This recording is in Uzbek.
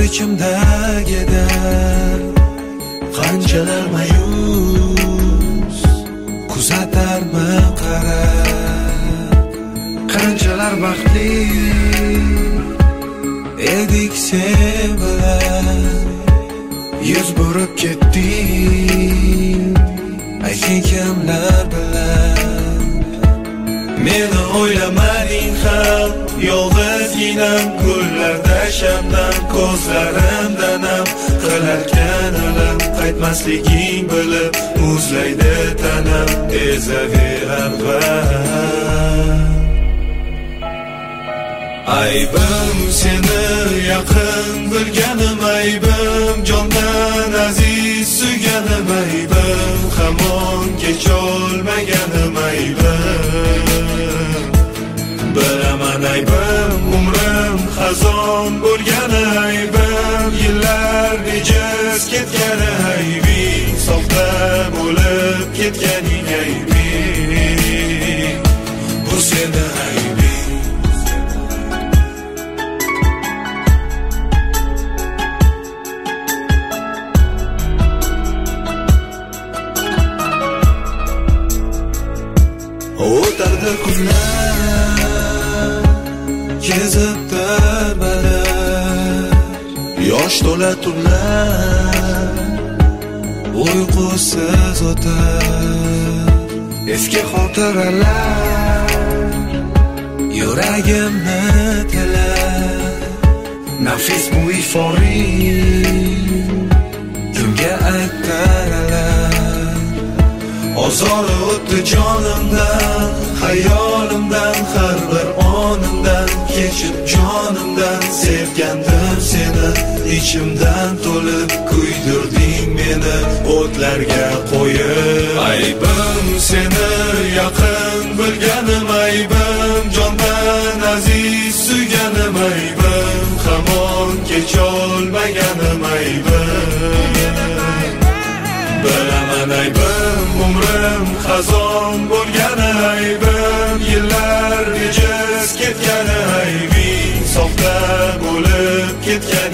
ichimdagida qanchalar mayus kuzatarman qarab, qanchalar baxtli edik sen bilan. Yuz burib ketding ayting kimlar bilan. Meni o'ylamading ham, yolg'izginam gullarda shabnam, ko'zlarimdan ham qilarkan alam. Qaytmasliging bilib muzlaydi tanam, ezaverar g'am. Aybim seni yaqin bilganim, aybim jondan aziz suyganim, aybim hamon kecholmaganim, aybim bilaman, aybim umrim xazon bo'lgani, aybim yillar nejiz ketgani, aybing soxta bo'lib ketganing, aybing bu seni aybing. O'tardi kunlar, kezib darbalar, yosh to'la tunlar, uyqusiz o'tar. Eski xotiralar yuragimni tilar, nafis bu iforing kimga aytaralar. Ozori o'tdi jonimdan, hayolimdan, har bir onimdan, kechib jonimdan. Sevgandim seni, ichimdan to'lib kuydirding meni o'tlarga qo'yib. Aybim seni yaqin bilganim, aybim jondan aziz suyganim, aybim hamon kecholmaganim, aybim bilaman, aybim umrim xazon bo'lgani, aybim yillar nejiz ketgani, aybing soxta bo'lib ketgani.